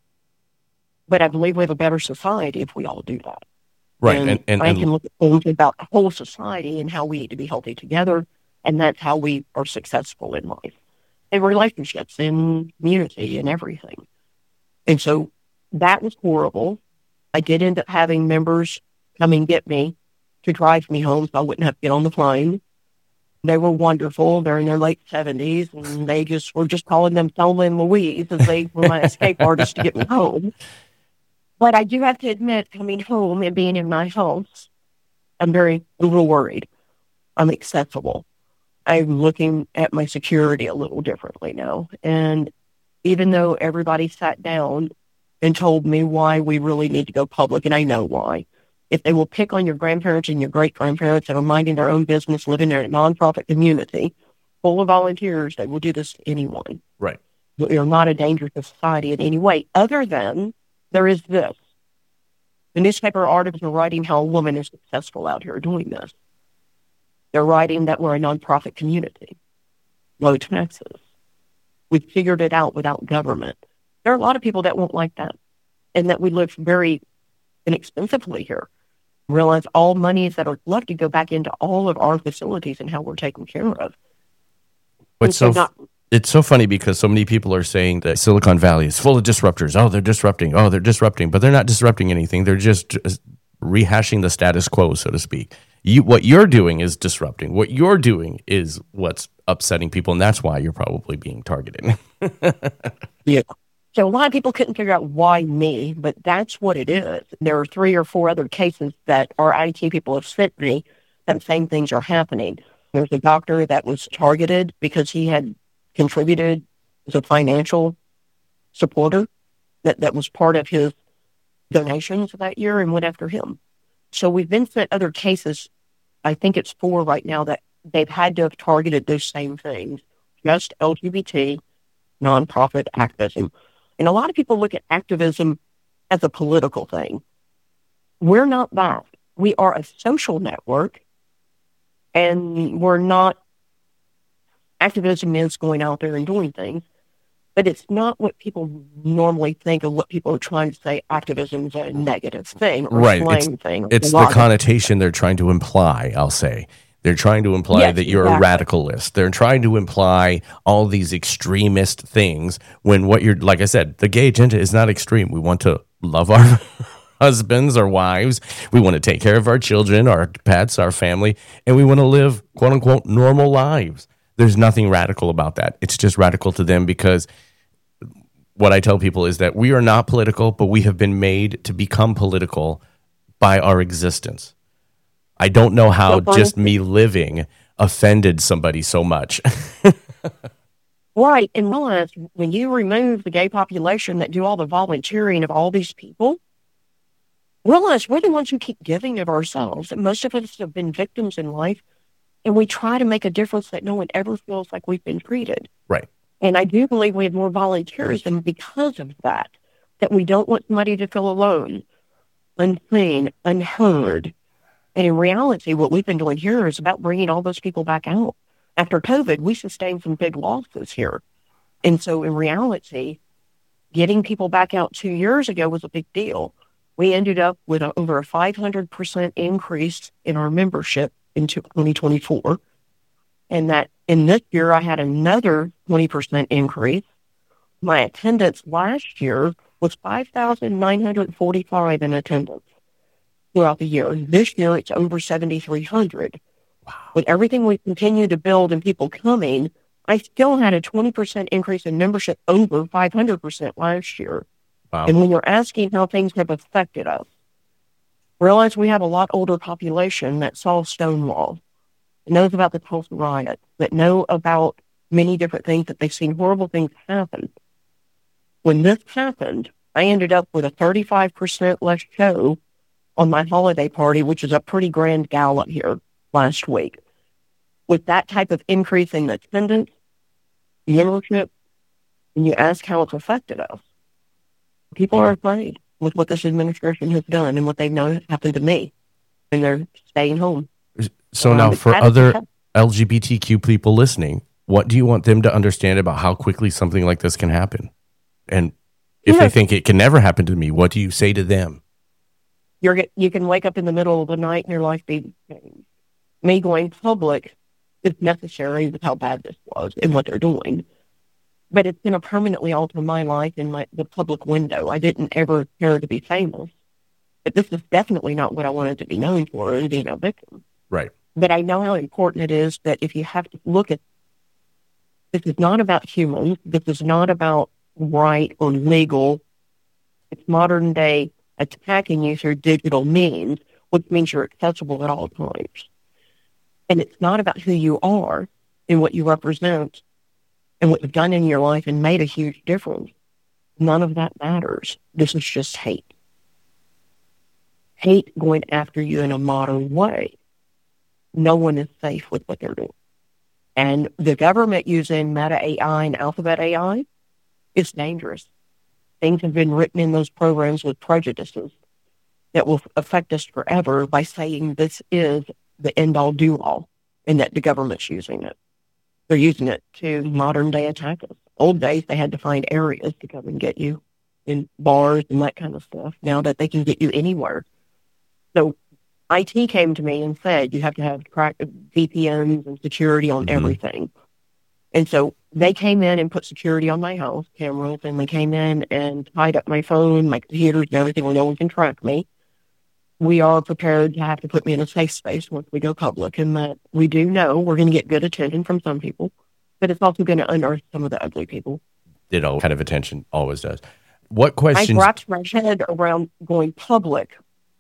but I believe we have a better society if we all do that. Right. And, And, and, I and can look at things about the whole society and how we need to be healthy together, and that's how we are successful in life, in relationships, in community, and everything. And so that was horrible. I did end up having members come and get me to drive me home so I wouldn't have to get on the plane. They were wonderful. They're in their late seventies, and they just were just calling them Thelma and Louise as they were my escape artists to get me home. But I do have to admit, coming home and being in my house, I'm very a little worried. I'm accessible. I'm looking at my security a little differently now. And even though everybody sat down and told me why we really need to go public, and I know why. If they will pick on your grandparents and your great-grandparents that are minding their own business, living in a nonprofit community full of volunteers, they will do this to anyone. right. We are not a danger to society in any way, other than there is this. The newspaper articles are writing how a woman is successful out here doing this. They're writing that we're a nonprofit community, low taxes. We've figured it out without government. There are a lot of people that won't like that, and that we live very inexpensively here. Realize all monies that are left to go back into all of our facilities and how we're taken care of. But so not, it's so funny because so many people are saying that Silicon Valley is full of disruptors. Oh, they're disrupting. Oh, they're disrupting. But they're not disrupting anything. They're just rehashing the status quo, so to speak. You, what you're doing is disrupting. What you're doing is what's upsetting people, and that's why you're probably being targeted. yeah. So a lot of people couldn't figure out why me, but that's what it is. There are three or four other cases that our I T people have sent me that same things are happening. There's a doctor that was targeted because he had contributed as a financial supporter that, that was part of his donations that year and went after him. So we've been sent other cases, I think it's four right now, that they've had to have targeted those same things, just L G B T, nonprofit activism. And a lot of people look at activism as a political thing. We're not that. We are a social network, and we're not, activism is going out there and doing things, but it's not what people normally think of what people are trying to say activism is a negative thing or Right. a slang It's, thing. it's the connotation they're trying to imply, I'll say. They're trying to imply Yes, that you're exactly. a radicalist. They're trying to imply all these extremist things when what you're, like I said, the gay agenda is not extreme. We want to love our husbands, our wives. We want to take care of our children, our pets, our family, and we want to live, quote unquote, normal lives. There's nothing radical about that. It's just radical to them because what I tell people is that we are not political, but we have been made to become political by our existence. I don't know how So just honestly- me living offended somebody so much. Right, and realize when you remove the gay population that do all the volunteering of all these people, realize we're the ones who keep giving of ourselves. And most of us have been victims in life, and we try to make a difference that no one ever feels like we've been treated. Right. And I do believe we have more volunteerism because of that, that we don't want somebody to feel alone, unseen, unheard. And in reality, what we've been doing here is about bringing all those people back out. After COVID, we sustained some big losses here. And so in reality, getting people back out two years ago was a big deal. We ended up with a, over a five hundred percent increase in our membership into twenty twenty-four. And that in this year, I had another twenty percent increase. My attendance last year was five thousand nine hundred forty-five in attendance throughout the year. This year, it's over seventy-three hundred. Wow. With everything we continue to build and people coming, I still had a twenty percent increase in membership over five hundred percent last year. Wow. And when you're asking how things have affected us, realize we have a lot older population that saw Stonewall, that knows about the Tulsa riot, that know about many different things, that they've seen horrible things happen. When this happened, I ended up with a thirty-five percent less show on my holiday party, which is a pretty grand gala here last week. With that type of increase in attendance, membership, and you ask how it's affected us, people are afraid with what this administration has done and what they've known happened to me, and they're staying home. So um, now for other happened. L G B T Q people listening, what do you want them to understand about how quickly something like this can happen? And if Yeah. they think it can never happen to me, what do you say to them? You're get, you can wake up in the middle of the night and your life be changed. Me going public is necessary with how bad this was and what they're doing. But it's going to permanently alter my life in my, the public window. I didn't ever care to be famous. But this is definitely not what I wanted to be known for, and being a victim. Right. But I know how important it is that if you have to look at, this is not about humans. This is not about right or legal. It's modern day attacking you through digital means, which means you're accessible at all times. And it's not about who you are and what you represent and what you've done in your life and made a huge difference. None of that matters. This is just hate. Hate going after you in a modern way. No one is safe with what they're doing. And the government using Meta A I and Alphabet A I is dangerous. Things have been written in those programs with prejudices that will affect us forever by saying this is the end-all, do-all, and that the government's using it. They're using it to modern-day attack us. Old days, they had to find areas to come and get you in bars and that kind of stuff. Now that they can get you anywhere. So I T came to me and said, you have to have crack, V P Ns and security on Mm-hmm. everything. And so they came in and put security on my house, cameras, and they came in and tied up my phone, my computers, and everything where no one can track me. We are prepared to have to put me in a safe space once we go public, and that we do know we're going to get good attention from some people, but it's also going to unearth some of the ugly people. Ditto kind of attention always does. What I questions? wrapped my head around going public.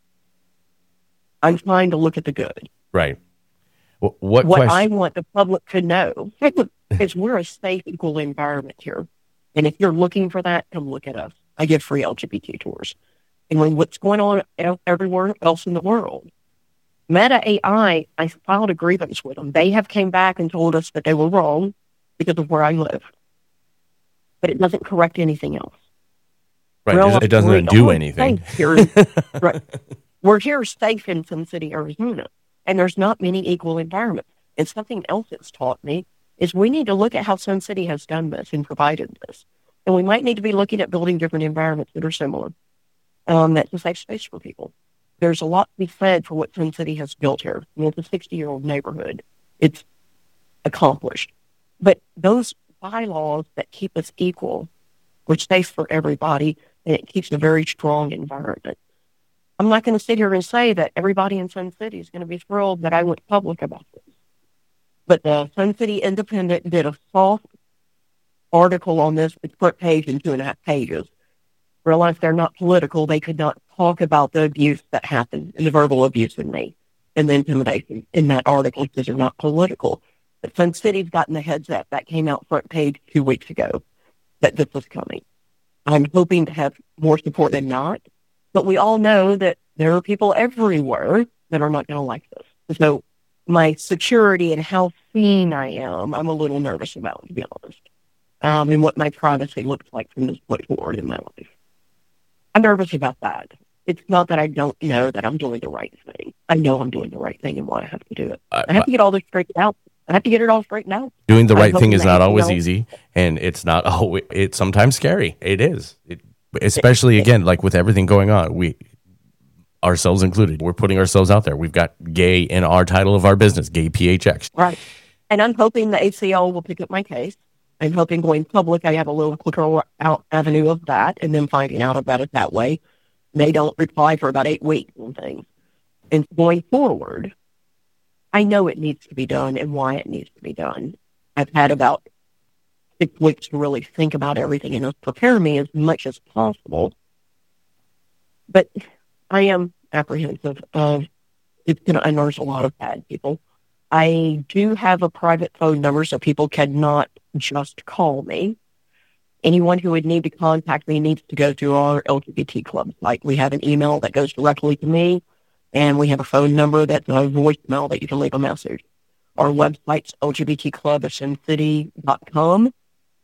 I'm trying to look at the good. Right. What, what, What question? I want the public to know is we're a safe, equal environment here. And if you're looking for that, come look at us. I give free L G B T tours. And when what's going on el- everywhere else in the world, Meta A I, I filed a grievance with them. They have came back and told us that they were wrong because of where I live. But it doesn't correct anything else. Right. Real It doesn't life, undo we're anything. safe here. Right. We're here safe in Sun City, Arizona, and there's not many equal environments. And something else it's taught me is we need to look at how Sun City has done this and provided this. And we might need to be looking at building different environments that are similar. Um, that's a safe space for people. There's a lot to be said for what Sun City has built here. You know, it's a sixty-year-old neighborhood. It's accomplished. But those bylaws that keep us equal, which safe for everybody, and it keeps a very strong environment. I'm not going to sit here and say that everybody in Sun City is going to be thrilled that I went public about this. But the Sun City Independent did a soft article on this with front page and two and a half pages. Realized they're not political. They could not talk about the abuse that happened and the verbal abuse in me and the intimidation in that article because they're not political. But Sun City's gotten the heads up. That came out front page two weeks ago that this was coming. I'm hoping to have more support than not. But we all know that there are people everywhere that are not going to like this. So my security and how seen I am, I'm a little nervous about, to be honest, um, and what my privacy looks like from this point forward in my life. I'm nervous about that. It's not that I don't know that I'm doing the right thing. I know I'm doing the right thing and why I have to do it. Uh, I have to get all this straightened out. I have to get it all straightened out. Doing the I'm right thing hoping is that, not you always know, easy. And it's not, oh, it, it's sometimes scary. It is. It, especially, again, like with everything going on, we, ourselves included, we're putting ourselves out there. We've got gay in our title of our business, Gay P H X. Right. And I'm hoping the A C L will pick up my case. I'm hoping going public, I have a little quicker out avenue of that, and then finding out about it that way. They don't reply for about eight weeks and things. And going forward, I know it needs to be done and why it needs to be done. I've had about six weeks to really think about everything and prepare me as much as possible. But I am apprehensive of it's going to unearth a lot of bad people. I do have a private phone number so people cannot just call me. Anyone who would need to contact me needs to go to our L G B T club site. We have an email that goes directly to me, and we have a phone number that's a voicemail that you can leave a message. Our website's L G B T club of sin city dot com,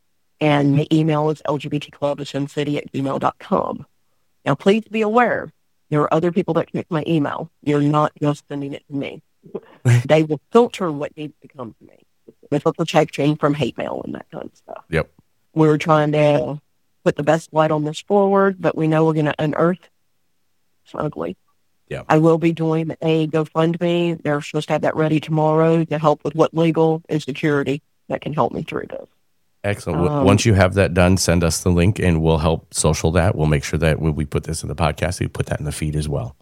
and the email is L G B T club of sin city at gmail dot com. Now, please be aware, there are other people that check my email. You're not just sending it to me. They will filter what needs to come to me. They filter check chain from hate mail and that kind of stuff. Yep. We're trying to put the best light on this forward, but we know we're going to unearth some ugly. Yeah. I will be doing a GoFundMe. They're supposed to have that ready tomorrow to help with what legal and security that can help me through this. Excellent. Um, Once you have that done, send us the link and we'll help social that. We'll make sure that when we put this in the podcast, we put that in the feed as well.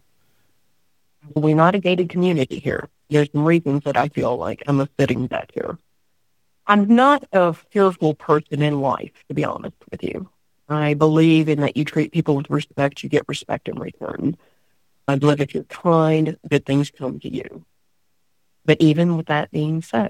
We're not a gated community here. There's some reasons that I feel like I'm a fitting bet here. I'm not a fearful person in life, to be honest with you. I believe in that you treat people with respect, you get respect in return. I believe if you're kind, good things come to you. But even with that being said,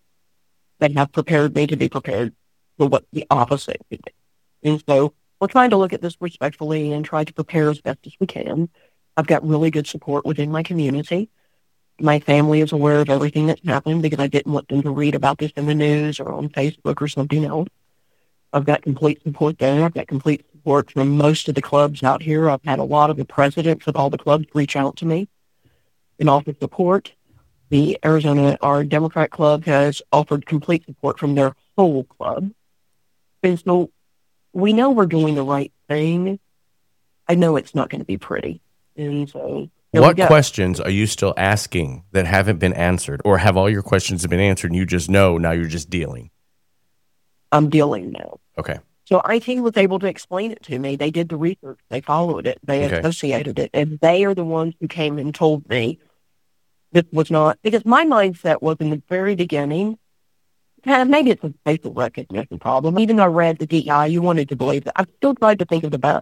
they have prepared me to be prepared for what the opposite could be. And so we're trying to look at this respectfully and try to prepare as best as we can. I've got really good support within my community. My family is aware of everything that's happened because I didn't want them to read about this in the news or on Facebook or something else. I've got complete support there. I've got complete support from most of the clubs out here. I've had a lot of the presidents of all the clubs reach out to me and offer support. The Arizona, our Democrat club, has offered complete support from their whole club. And so we know we're doing the right thing. I know it's not going to be pretty. And so what questions are you still asking that haven't been answered, or have all your questions been answered and you just know now you're just dealing? I'm dealing now. Okay. So I T was able to explain it to me. They did the research. They followed it. They Okay. associated it. And they are the ones who came and told me this was not, because my mindset was in the very beginning, eh, maybe it's a facial recognition problem. Even though I read the D E I, you wanted to believe that. I've still tried to think of the best.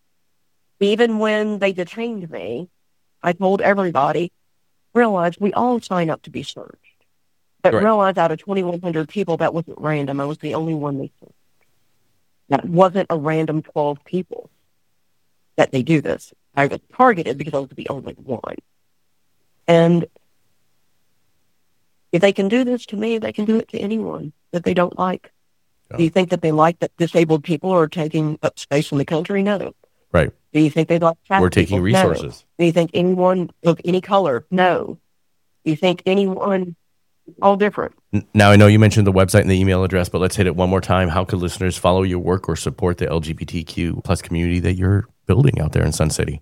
Even when they detained me, I told everybody, realize we all sign up to be searched. But Right. realize out of twenty-one hundred people, that wasn't random. I was the only one they searched. That wasn't a random twelve people that they do this. I was targeted because I was the only one. And if they can do this to me, they can do it to anyone that they don't like. Yeah. Do you think that they like that disabled people are taking up space in the country? No. Right. Do you think they like fat We're taking people? No. resources. Do you think anyone of any color? No. Do you think anyone, all different? N- Now, I know you mentioned the website and the email address, but let's hit it one more time. How could listeners follow your work or support the L G B T Q plus community that you're building out there in Sun City?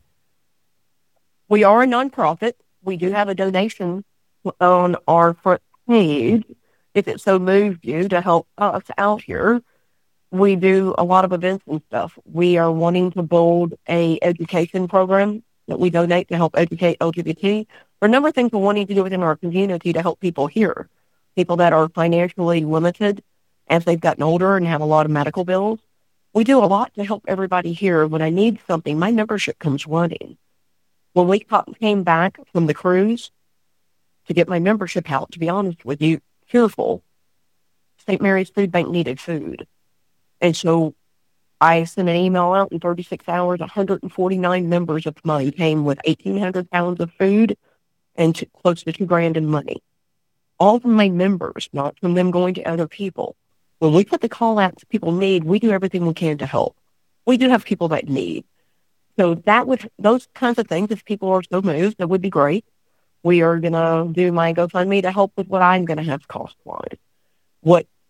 We are a nonprofit. We do have a donation on our front page if it so moved you to help us out here. We do a lot of events and stuff. We are wanting to build a education program that we donate to help educate L G B T. There are a number of things we're wanting to do within our community to help people here, people that are financially limited as they've gotten older and have a lot of medical bills. We do a lot to help everybody here. When I need something, my membership comes running. When we came back from the cruise to get my membership out, to be honest with you, fearful, Saint Mary's Food Bank needed food. And so I sent an email out in thirty-six hours. one hundred forty-nine members of mine came with eighteen hundred pounds of food and t- close to two grand in money. All from my members, not from them going to other people. When we put the call out to people need, we do everything we can to help. We do have people that need. So that would, those kinds of things, if people are so moved, that would be great. We are going to do my GoFundMe to help with what I'm going to have cost-wise. What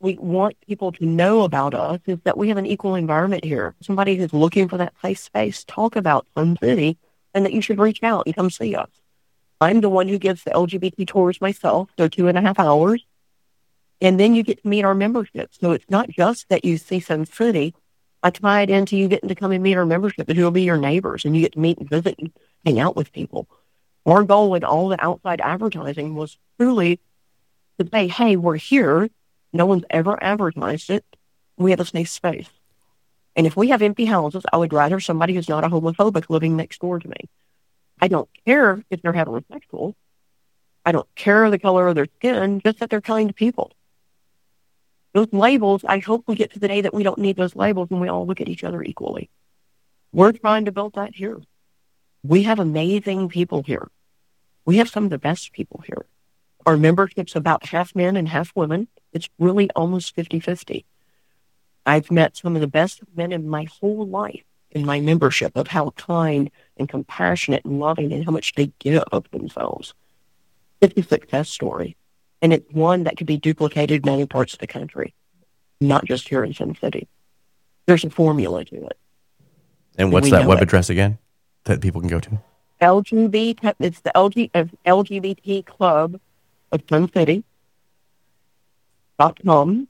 we want people to know about us is that we have an equal environment here. Somebody who's looking for that safe space, talk about Sun City, and that you should reach out and come see us. I'm the one who gives the L G B T tours myself, so two and a half hours. And then you get to meet our membership. So it's not just that you see Sun City. I tie it into you getting to come and meet our membership, and who will be your neighbors, and you get to meet and visit and hang out with people. Our goal in all the outside advertising was truly to say, hey, we're here. No one's ever advertised it. We have a safe space. And if we have empty houses, I would rather somebody who's not a homophobic living next door to me. I don't care if they're heterosexual. I don't care the color of their skin, just that they're kind people. Those labels, I hope we get to the day that we don't need those labels and we all look at each other equally. We're trying to build that here. We have amazing people here. We have some of the best people here. Our membership's about half men and half women. It's really almost fifty-fifty. I've met some of the best men in my whole life in my membership of how kind and compassionate and loving and how much they give of themselves. It's a success story. And it's one that could be duplicated in many parts of the country, not just here in Sun City. There's a formula to it. And what's We that know web it. address again that people can go to? L G B T, it's the L G, uh, L G B T Club of Sun City dot com.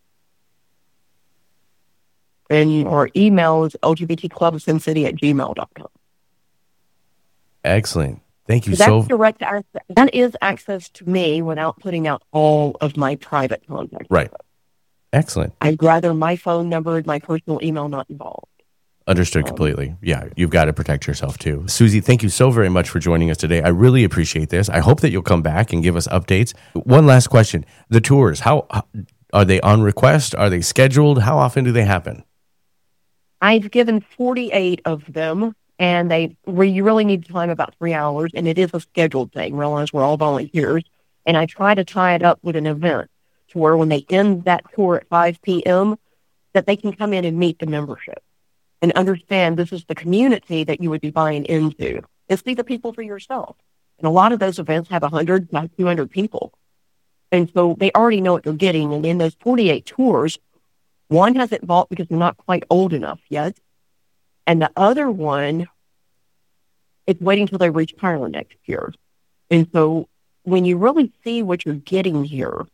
And our email is L G B T Club of Sun City at gmail dot com. Excellent. Thank you That's so direct access. That is access to me without putting out all of my private contact. Right. Excellent. I'd rather my phone number and my personal email not involved. Understood completely. Yeah, you've got to protect yourself too. Susie, thank you so very much for joining us today. I really appreciate this. I hope that you'll come back and give us updates. One last question. The tours, how how- are they on request? Are they scheduled? How often do they happen? I've given forty-eight of them, and they where you really need to time about three hours, and it is a scheduled thing. Realize we're all volunteers, and I try to tie it up with an event to where when they end that tour at five p.m., that they can come in and meet the membership and understand this is the community that you would be buying into, and see the people for yourself. And a lot of those events have one hundred, two hundred people. And so they already know what they're getting. And in those forty-eight tours, one hasn't bought because they're not quite old enough yet. And the other one is waiting till they reach retire next year. And so when you really see what you're getting here,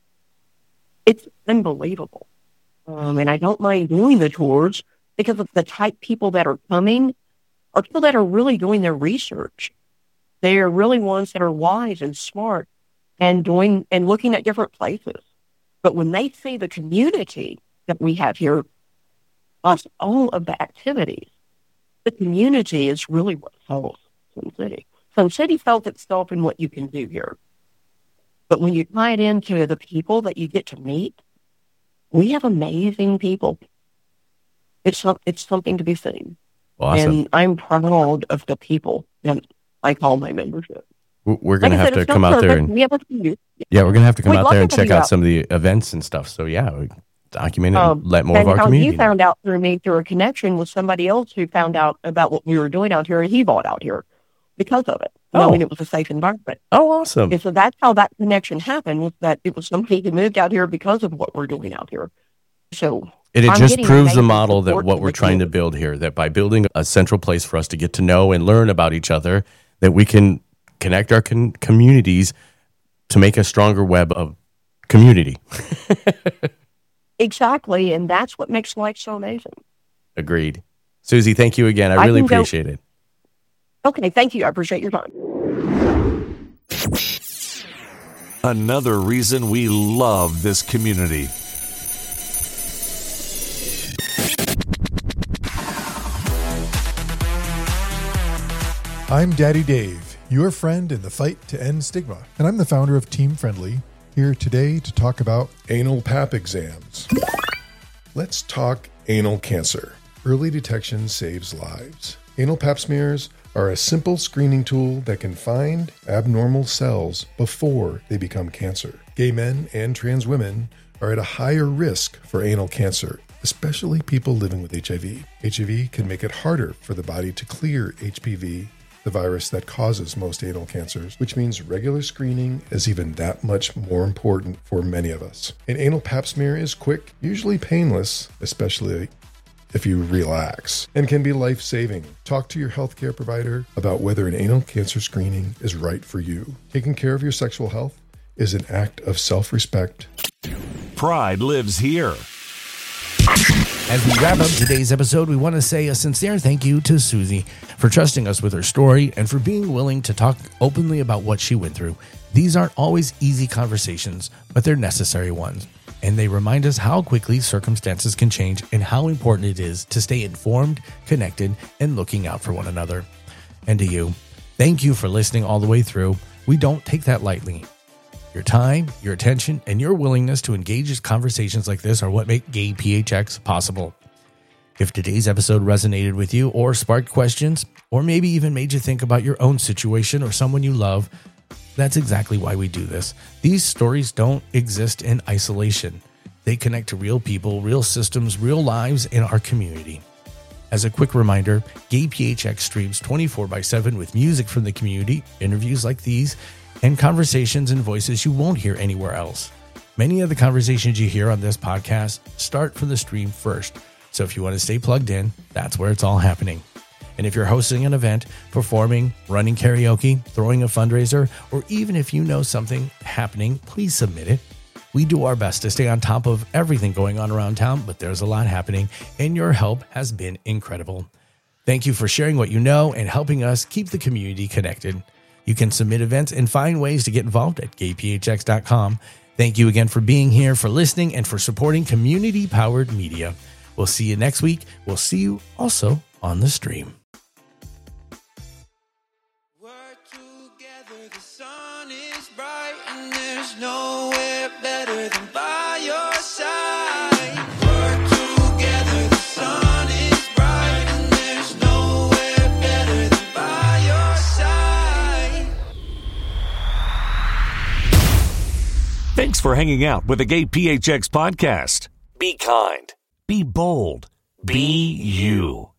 it's unbelievable. Um, and I don't mind doing the tours because of the type people that are coming are people that are really doing their research. They are really ones that are wise and smart and doing and looking at different places. But when they see the community that we have here, plus all of the activities, the community is really what sells Sun City. Sun City sells itself in what you can do here. But when you tie it into the people that you get to meet, we have amazing people. It's some, it's something to be seen. Awesome. And I'm proud of the people that I call my membership. We're going Like to I have said, to it's not come out there perfect. and We have a few. yeah, we're going to have to come We'd out love there to and have check you out out. some of the events and stuff. So yeah, we document it and Um, let more of and our how community you know. found out through me through a connection with somebody else who found out about what we were doing out here, and he bought out here because of it, Oh. knowing it was a safe environment. Oh, awesome. And so that's how that connection happened, was that it was somebody who moved out here because of what we're doing out here. So And it I'm just getting proves the amazing model that support what from we're the trying to community. build here, that by building a central place for us to get to know and learn about each other, that we can connect our con- communities to make a stronger web of community. Exactly, and that's what makes life so amazing. Agreed. Susie, thank you again. I I really can go- appreciate it. Okay, thank you. I appreciate your time. Another reason we love this community. I'm Daddy Dave, your friend in the fight to end stigma. And I'm the founder of Team Friendly, here today to talk about anal pap exams. Let's talk anal cancer. Early detection saves lives. Anal pap smears are a simple screening tool that can find abnormal cells before they become cancer. Gay men and trans women are at a higher risk for anal cancer, especially people living with H I V. H I V can make it harder for the body to clear H P V, the virus that causes most anal cancers, which means regular screening is even that much more important for many of us. An anal pap smear is quick, usually painless, especially if you relax, and can be life-saving. Talk to your healthcare provider about whether an anal cancer screening is right for you. Taking care of your sexual health is an act of self-respect. Pride lives here. As we wrap up today's episode, we want to say a sincere thank you to Susie for trusting us with her story and for being willing to talk openly about what she went through. These aren't always easy conversations, but they're necessary ones. And they remind us how quickly circumstances can change and how important it is to stay informed, connected, and looking out for one another. And to you, thank you for listening all the way through. We don't take that lightly. Your time, your attention, and your willingness to engage in conversations like this are what make Gay P H X possible. If today's episode resonated with you or sparked questions, or maybe even made you think about your own situation or someone you love, that's exactly why we do this. These stories don't exist in isolation. They connect to real people, real systems, real lives in our community. As a quick reminder, Gay P H X streams twenty-four by seven with music from the community, interviews like these, and conversations and voices you won't hear anywhere else. Many of the conversations you hear on this podcast start from the stream first. So if you want to stay plugged in, that's where it's all happening. And if you're hosting an event, performing, running karaoke, throwing a fundraiser, or even if you know something happening, please submit it. We do our best to stay on top of everything going on around town, but there's a lot happening, and your help has been incredible. Thank you for sharing what you know and helping us keep the community connected. You can submit events and find ways to get involved at gay p h x dot com. Thank you again for being here, for listening, and for supporting community-powered media. We'll see you next week. We'll see you also on the stream. We're together, the sun is bright, and there's nowhere better than by your side. We're together, the sun is bright, and there's nowhere better than by your side. Thanks for hanging out with the Gay P H X podcast. Be kind. Be bold. Be you.